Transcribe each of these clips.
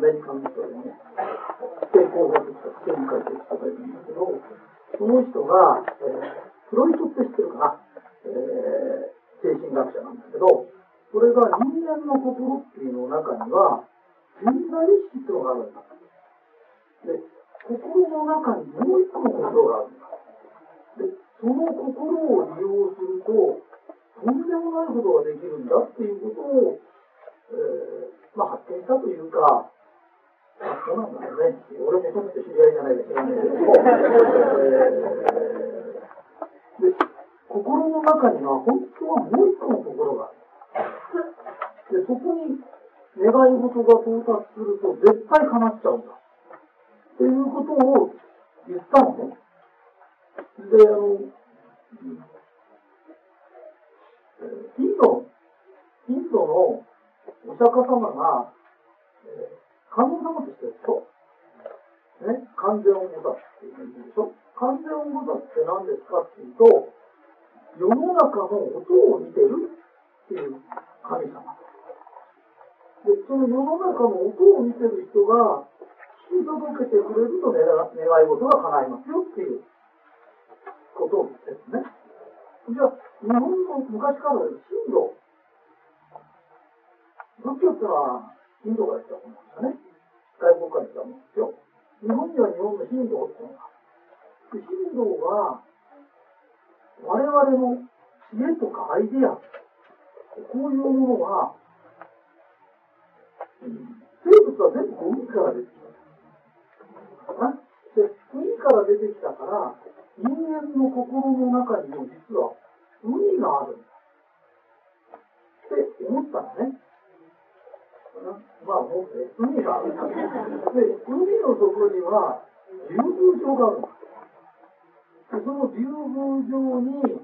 メリカの人でね、成功法とか試験会という人がいるんだけど、その人が、フロイトって知ってるかな、精神学者なんだけど、それが人間の心っていうの中には、潜在意識っていうのがあるんだ。で、心の中にもう一個の心があるんだ。で、その心を利用すると、とんでもないことができるんだっていうことを、発見したというか、そうなんだよね。俺もとって知り合いじゃないか知らないけども、で、心の中には本当はもう一個の心がある。で、そこに願い事が到達すると絶対叶っちゃうんだ。っていうことを言ったのね。で、インドのお釈迦様が、観音様としてるでしょ、ね、観世音菩薩っていう意味でしょ。観世音菩薩って何ですかっていうと、世の中の音を見てるっていう神様で、その世の中の音を見てる人が聞き届けてくれると願い事が叶いますよっていうことですね。じゃあ日本の昔から神道、仏教ってのはインドから来たものですよね。外国から来たものですよ。日本には日本の神道っていうのがある。神道は我々の知恵とかアイデア、こういうものは生物は全部海から出てきた。で、海から出てきたから人間の心の中にも実は海があるんだって思ったらね。思って海があるんだ。で、海の底には竜宮城があるんだ。で、その竜宮城に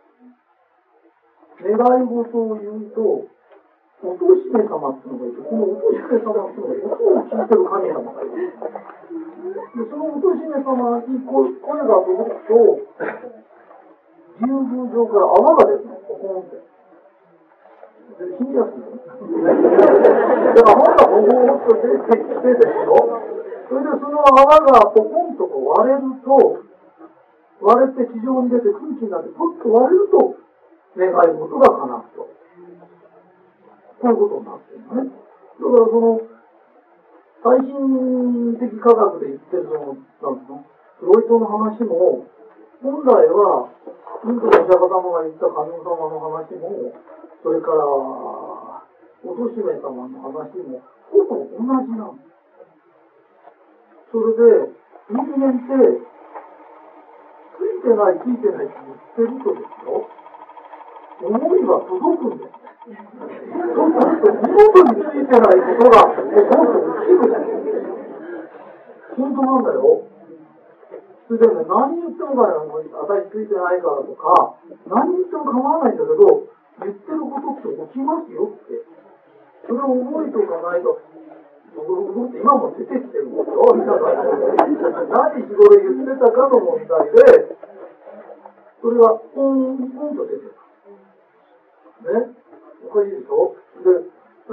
願い事を言うと、乙姫様っていうのがいて、この乙姫様っていうのが音を聞いてる神様がいる。で、その乙姫様に声が届くと、竜宮城から泡が出るの、ポコンって。死にやすいよ。だから泡がボコンと出てきてですよ。それでその泡がポコンと割れると、割れて地上に出て空気になってポッと割れると、願い事が叶うと。こういうことになってるのね。だからその、最新的科学で言ってるフロイトの話も、本来は、インドのお釈迦様が言った観音様の話も、それから、乙姫様の話も、ほぼ同じなの。それで、人間って、ついてないって言ってるとですよ、思いは届くんです。そうすると、見事についてないことが、もっと起きるんです。本当なんだよ。それでね、何言ってもかよ、私ついてないからとか、何言っても構わないんだけど、言ってることって起きますよって。それを覚えておかないと、僕って今も出てきてるんですよ。皆さん何日頃言ってたかの問題で、それがポンポンと出てた。ね。おかしいでしょ。で、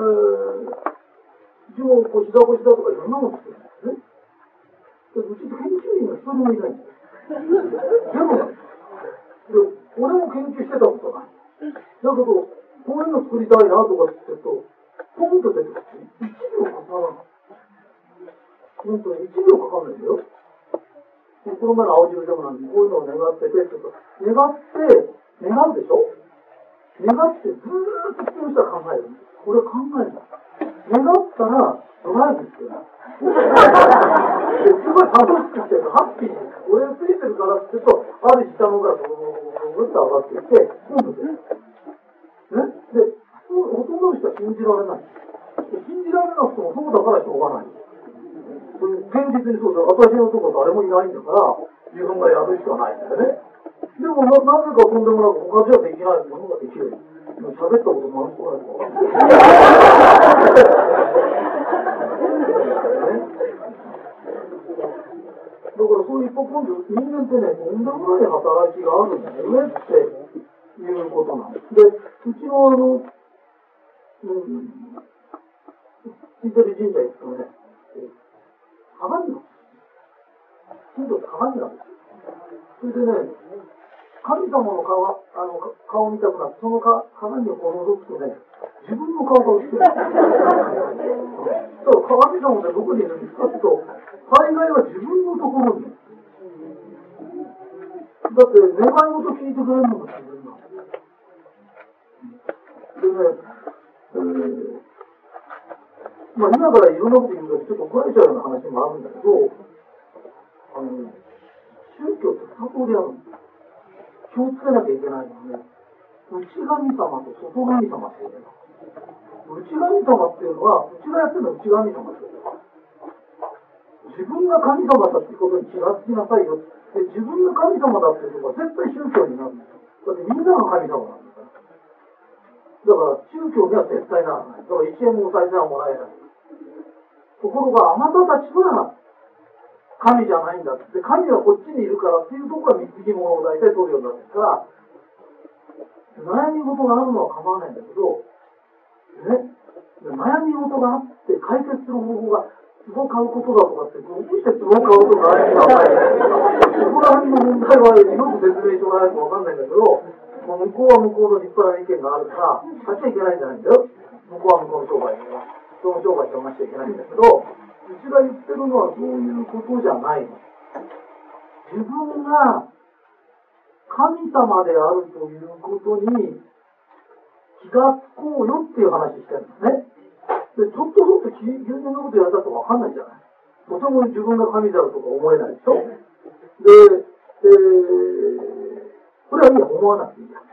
一応腰だとかいろんなもの作るんですね。で、うち研究員が一人もいないんですよ。でもね、俺も研究してたことない。だけど、こういうの作りたいなとかって言うと、ポンと出てきて、1秒かからない。本当に1秒かかんないんだよ。この前の青汁でもなんで、こういうのを願ってて、願うでしょ。願ってずーっと普通の人は考える。これは考える。願ったらドライブしてる。すごい楽しくてハッピーに。俺がついてるからって言うと、ある下の方からぐっと上がっていって、今度出る。ね。で、ほとんどの人は信じられない。信じられなくてもそうだからしょうがない。現実にそうだ。私のところ誰もいないんだから、自分がやるしかないんだよね。でもなぜかとんでもなく他じゃできないものができる。喋ったこと何個ないか。だからそういうポンと人間ってね、とんでもない働きがあるんだよねっていうことなんです。で、うちのついてる神社行くとね、 鏡なんです。神道って鏡なんですよ。それでね、神様の顔を見たくなって、その鏡をこう覗くとね、自分の顔が映ってる。そう、神様ってどこにいるんですかって言うと、大概は自分のところに。だって、願い事聞いてくれるのが自分なんです。でね、まあ今からいろんなこと言うとちょっと怒られちゃうような話もあるんだけど、宗教って2通りあるんです。気をつけなきゃいけないのはね、内神様と外神様っていうの。内神様っていうのは、うちがやってるのは内神様ですよ。自分が神様だっていうことに気がつきなさいよ。で自分が神様だっていうのは絶対宗教になるんですよ。だってみんなが神様なんですから。だから宗教には絶対ならない。だから1円もお賽銭はもらえない。ところがあなたたちは神じゃないんだって、神はこっちにいるからっていうところは貢ぎ物を大体取るようになるんですから、悩み事があるのは構わないんだけど、ね、悩み事があって解決する方法が壺を買うことだとかって、どうして壺を買うとか悩みがないそこら辺の問題はよく説明してもらえるかわかんないんだけど、向こうは向こうの立派な意見があるから、買っちゃいけないんじゃないんだよ。向こうは向こうの商売には。その商売と話しちゃいけないんだけど、うちが言ってるのはそういうことじゃないの。自分が神様であるということに気がつこうよっていう話してるんですね。で、ちょっとずつ有名なことやったと分かんないじゃない。とても自分が神であるとか思えないでしょ。で、これはいいや、思わなくていいや。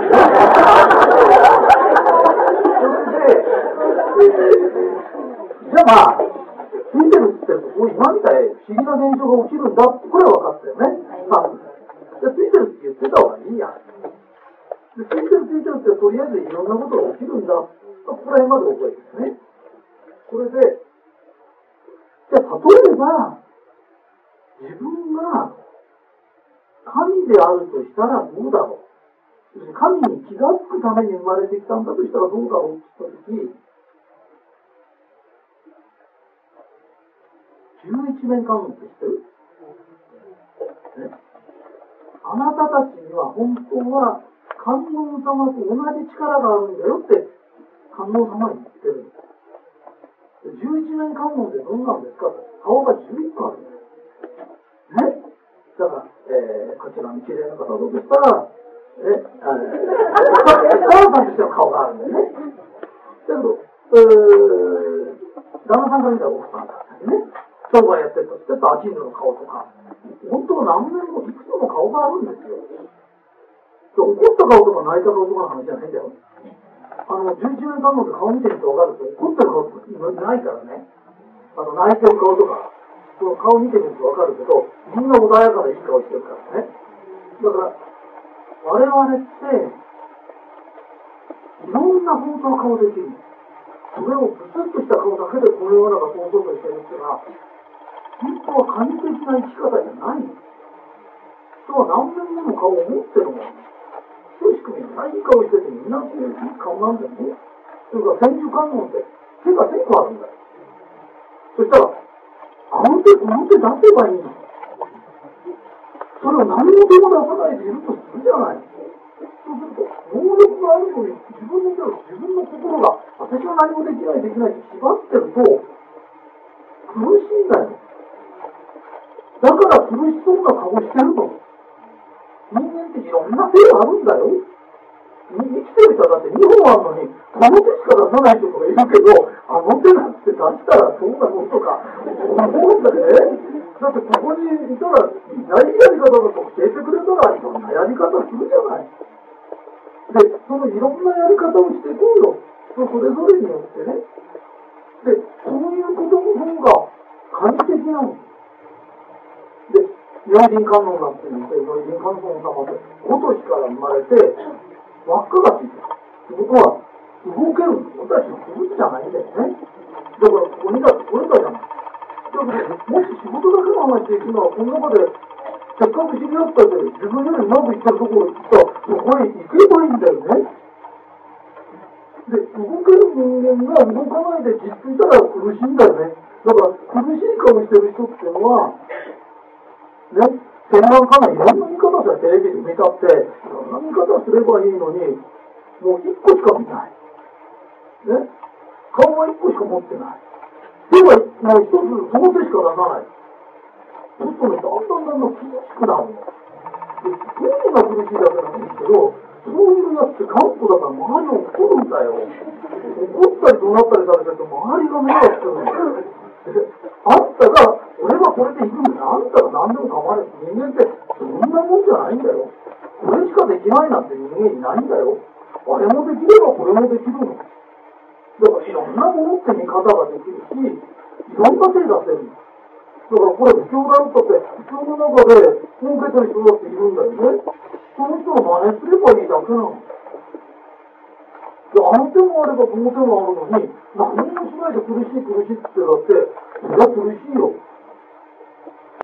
それで、じゃあまあ、ついてるって言ってると、今みたい不思議な現象が起きるんだって、これは分かったよね。まあ、じゃあついてるって言ってた方がいいや。でついてるってとりあえずいろんなことが起きるんだ。ここら辺まで覚えてるね。これで、じゃあ例えば、自分が神であるとしたらどうだろう。神に気がつくために生まれてきたんだとしたらどうだろうって言ったとき、11面観音って知ってる？ね、あなたたちには本当は観音様と同じ力があるんだよって観音様に言ってるんです。11面観音ってどんなんですかと。顔が11個あるんです。ね。だから、こちらに綺麗な方どうでしたら、お母さんとしての顔があるんだよね。だけど、旦那さんから見たら奥さんだったりね。商売やってるとしてた商人の顔とか、本当は何年もいくつも顔があるんですよ。怒った顔とか泣いた顔とかの話じゃないんだよ。11年間の顔見てると分かると、怒ってる顔とかないからね。泣いてる顔とか、その顔見てみると分かるけど、みんな穏やかでいい顔してるからね。だから、我々って、いろんな本当の顔できる。それをブスッとした顔だけでこの世の中想像としてるっていうのは、本当は神的な生き方じゃないの。人は何年もの顔を持ってるもん。等しくみんないい顔しててみんないい顔なんだよね。それから千手観音って手が1000個あるんだよ。そしたら、あの手この手出せばいいの。それを何も手も出さないでいるとするじゃない。そうすると、能力があるのに自分の心が私は何もできないって縛ってると苦しいんだよ。だから苦しそうな顔してるの。人間っていろんな手があるんだよ。生きてる人だって2本あるのに、この手しか出さない人とかいるけど、あの手なんて出したらどうなのとか思うんだよね。だってここにいたら、何やり方だと教えてくれたらいろんなやり方するじゃない。で、そのいろんなやり方をしていこうよ。それぞれによってね。で、そういうことの方が神的なの。で、如来観音なんて言って、如来観音様って、ごとしから生まれて、輪っかがついてる。ってことは、動ける。私の気物じゃないんだよね。だから、ここにだってこれだじゃない。だけど、もし仕事だけの話できるのは、この中で、せっかく知り合ったって自分よりうまくいってるところに行ったらそこへ行けばいいんだよね。で、動ける人間が動かないでじっといたら苦しいんだよね。 だから苦しい顔してる人っていうのは、ね、専門家がいろんな見方したテレビで見たって、いろんな見方すればいいのに、もう一個しか見ない。ね、顔は一個しか持ってない。手はもう一つ、その手しか出さない。そうするとね、だんだん苦しくなるの。本人が苦しいだけなんですけど、そういうやつって頑固だから周りを怒るんだよ。怒ったり怒鳴ったりされてると周りが迷惑するんだよ。あんたが、俺はこれでいくんだよ。あんたが何でも構わない。人間ってそんなもんじゃないんだよ。これしかできないなんて人間いないんだよ。あれもできればこれもできるの。だからいろんなものって見方ができるし、いろんな手出せる。だからこれ不況だろったって、不況の中で儲けてる人だっているんだよね。その人の真似すればいいだけなの。で、あの手もあればこの手もあるのに、何もしないで苦しい苦しいってだって、それは苦しいよ。